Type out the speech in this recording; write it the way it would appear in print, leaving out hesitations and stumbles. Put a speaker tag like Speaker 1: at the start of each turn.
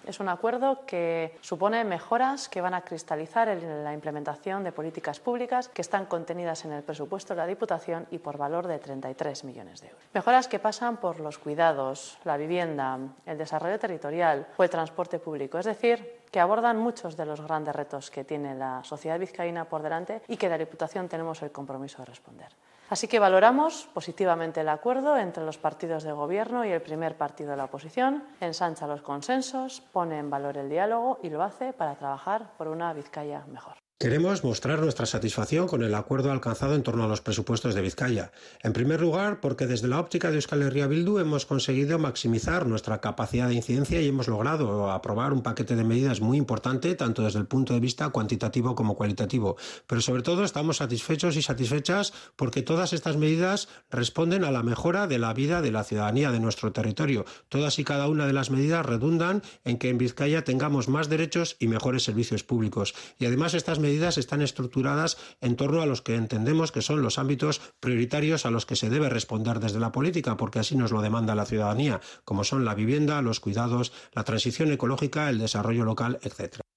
Speaker 1: Es un acuerdo que supone mejoras que van a cristalizar en la implementación de políticas públicas que están contenidas en el presupuesto de la Diputación y por valor de 33 millones de euros. Mejoras que pasan por los cuidados, la vivienda, el desarrollo territorial o el transporte público, es decir, que abordan muchos de los grandes retos que tiene la sociedad vizcaína por delante y que la Diputación tenemos el compromiso de responder. Así que valoramos positivamente el acuerdo entre los partidos de gobierno y el primer partido de la oposición, ensancha los consensos, pone en valor el diálogo y lo hace para trabajar por una Vizcaya mejor.
Speaker 2: Queremos mostrar nuestra satisfacción con el acuerdo alcanzado en torno a los presupuestos de Vizcaya. En primer lugar, porque desde la óptica de Euskal Herria Bildu hemos conseguido maximizar nuestra capacidad de incidencia y hemos logrado aprobar un paquete de medidas muy importante, tanto desde el punto de vista cuantitativo como cualitativo. Pero sobre todo estamos satisfechos y satisfechas porque todas estas medidas responden a la mejora de la vida de la ciudadanía de nuestro territorio. Todas y cada una de las medidas redundan en que en Vizcaya tengamos más derechos y mejores servicios públicos. Y además estas medidas están estructuradas en torno a los que entendemos que son los ámbitos prioritarios a los que se debe responder desde la política, porque así nos lo demanda la ciudadanía, como son la vivienda, los cuidados, la transición ecológica, el desarrollo local, etc.